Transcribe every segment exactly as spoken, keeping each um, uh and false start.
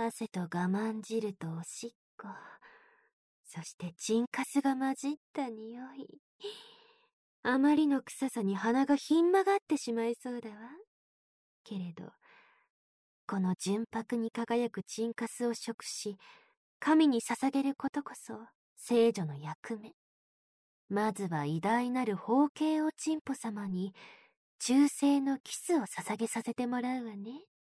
汗と我慢汁とおしっこ、そしてチンカスが混じった匂い。あまりの臭さに鼻がひん曲がってしまいそうだわ。けれど、この純白に輝くチンカスを食し、神に捧げることこそ聖女の役目。まずは偉大なる宝慶おちんぽ様に忠誠のキスを捧げさせてもらうわね。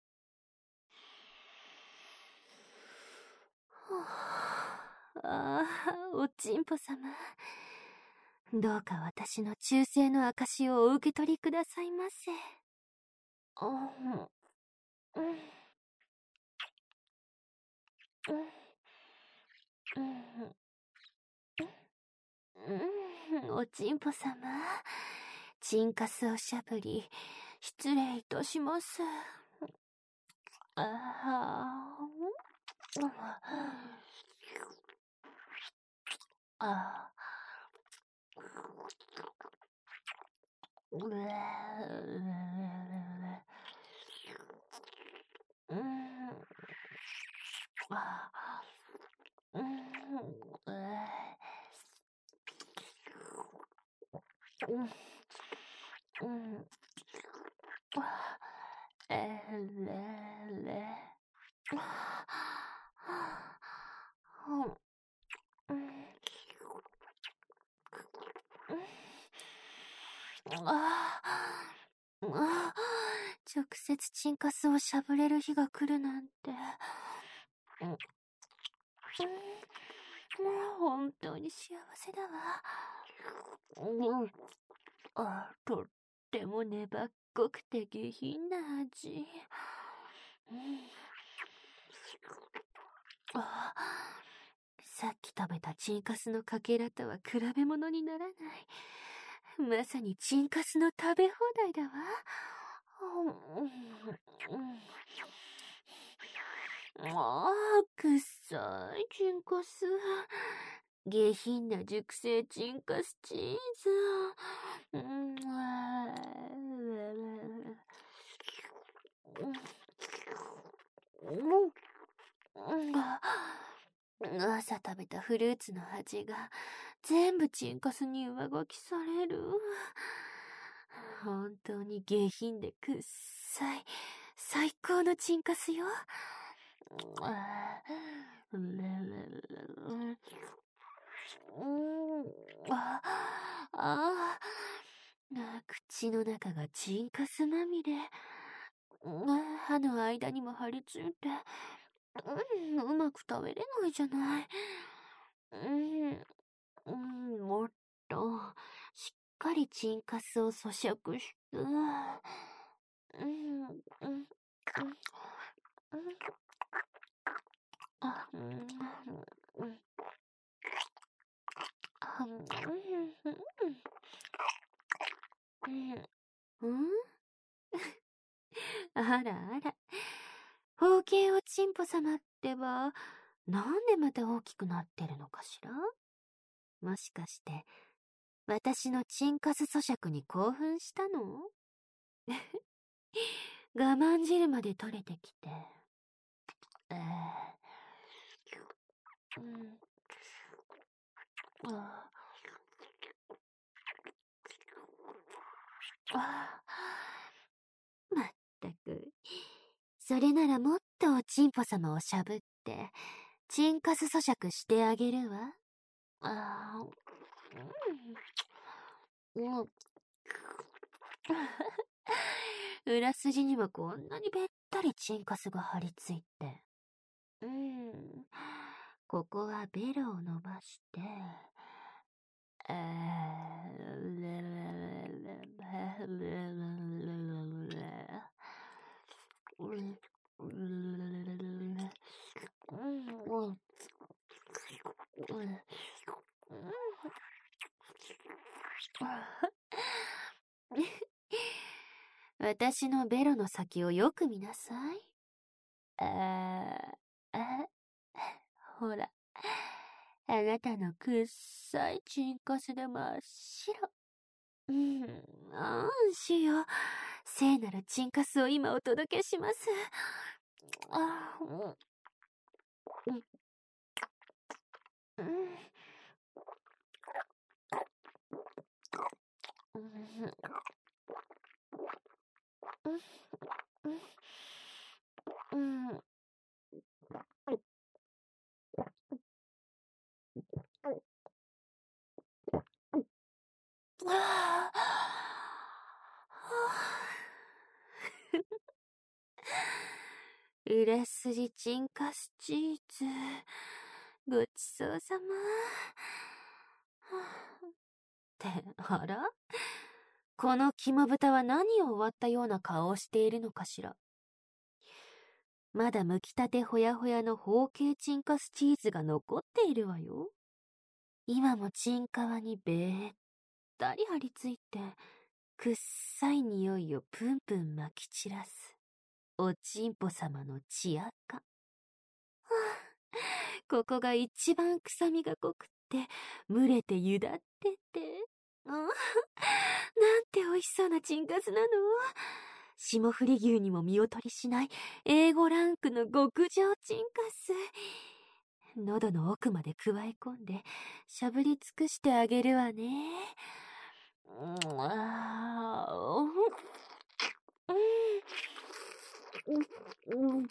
ああ、おちんぽ様。どうか私の忠誠の証をお受け取りくださいませ。あ、うん、うん、うん、うん、おちんぽ様。チンカスをしゃぶり、失礼いたします。ああ、ああ、うううん、あ、うん、うん、うん、あ、えれれ、うん、うん、ああ、直接チンカスをしゃぶれる日が来るなんて。うん、うん、本当に幸せだわ。うん、あ、とっても粘っこくて下品な味。うん、あ、さっき食べたチンカスのかけらとは比べ物にならない。まさにチンカスの食べ放題だわ。うん、ああ、くっさいチンカス。下品な熟成チンカスチーズ。うん、あうん、朝食べたフルーツの味が全部チンカスに上書きされる。本当に下品でくっさい最高のチンカスよ。ああ、口の中がチンカスまみれ。歯の間にも張り付いて、うん、うまく食べれないじゃない。うん、うん、もっとしっかりチンカスを咀嚼して、うん、うん、うん、あ、うん、うん、うん、あらあら、宝慶おちんぽ様ってば、なんでまた大きくなってるのかしら？もしかして、私のチンカス咀嚼に興奮したの？我慢汁まで取れてきて。えー、うん、ああ、まったく。それならもっとおちんぽ様をしゃぶって、チンカス咀嚼してあげるわ。ああ、うん、うん。裏筋にはこんなにべったりチンカスが張り付いて。うん。ここはベロを伸ばして、え私のベロの先をよく見なさい。あーあ、ほら、あなたのくっさいチンカスで真っ白。うん、あんしよ。聖なるチンカスを今お届けします。あ、うん、 うん。うん。うん。うん。ああ。売れ筋チンカスチーズ。ごちそうさま。って、あら？この肝豚は何を割ったような顔をしているのかしら。まだ剥きたてほやほやの方形チンカスチーズが残っているわよ。今もチンカワにべったり張り付いて、くっさい匂いをプンプン撒き散らす、おちんぽ様の血垢。はあ、ここが一番臭みが濃くって、蒸れてゆだってて。ああ、なんて美味しそうなチンカスなの。霜降り牛にも見劣りしない エーご ランクの極上チンカス。喉の奥まで加え込んでしゃぶり尽くしてあげるわね。うんあうんうん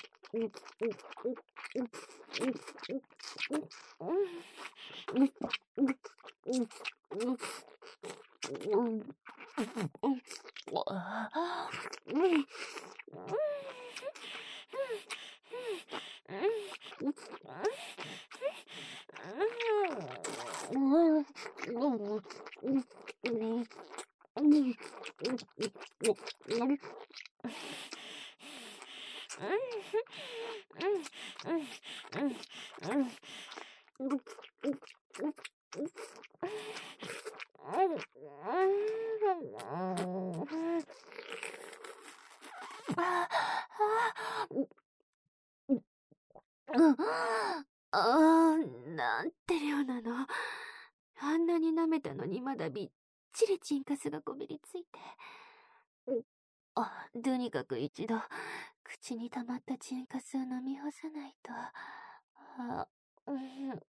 あー、なんて量なの。あんなに舐めたのにまだびっちりチンカスがこびりついて。あ、とにかく一度、口に溜まったチンカスを飲み干さないと。あ、うん。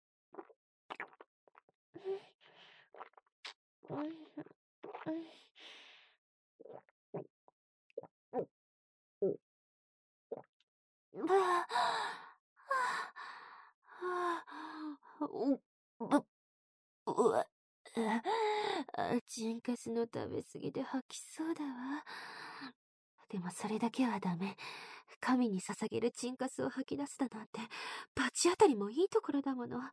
うん。うん。うん。ああ、う、ぶ、うわ、あ、チンカスの食べ過ぎで吐きそうだわ。でもそれだけはダメ。神に捧げるチンカスを吐き出すだなんて、罰当たりもいいところだもの。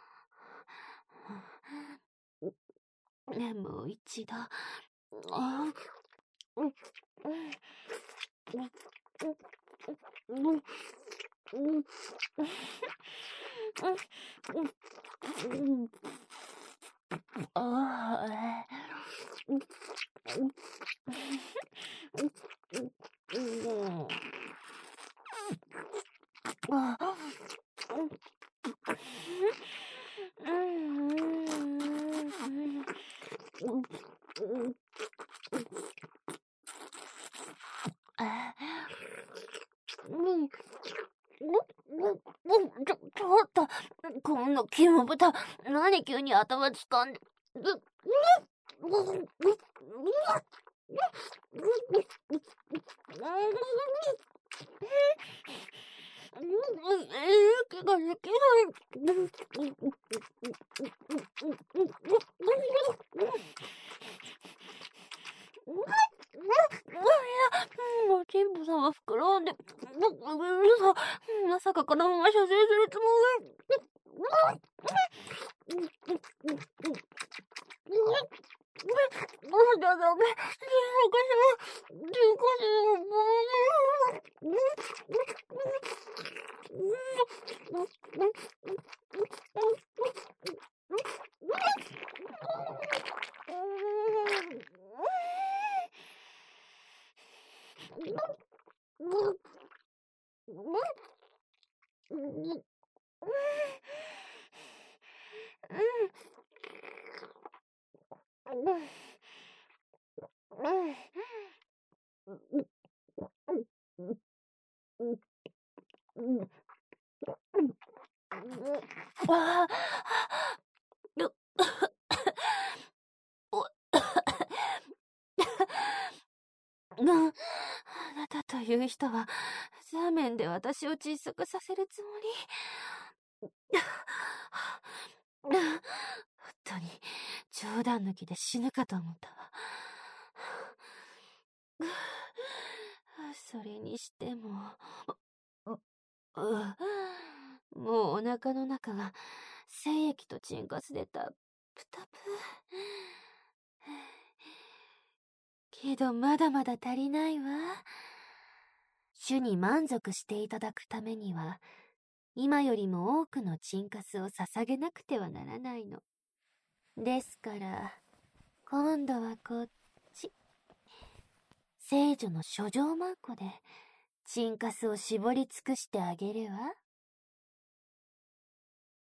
ね、もう一度。あうん。うん。うん。ああ。ちょ、ちょっと、こんな肝豚、何急に頭掴んで。息ができない。おちんぽさんは膨らんで、まさかこのまま射精するつもり。だダメ。おかしい。 ああ、う、お、な、あなたという人は、ザーメンで私を窒息させるつもり。本当に、冗談抜きで死ぬかと思ったわ。それにしても、う、う、もうお腹の中が精液とチンカスでタップタプ。けどまだまだ足りないわ。主に満足していただくためには、今よりも多くのチンカスを捧げなくてはならないの。ですから、今度はこっち。聖女の書状マンコで、チンカスを絞り尽くしてあげるわ。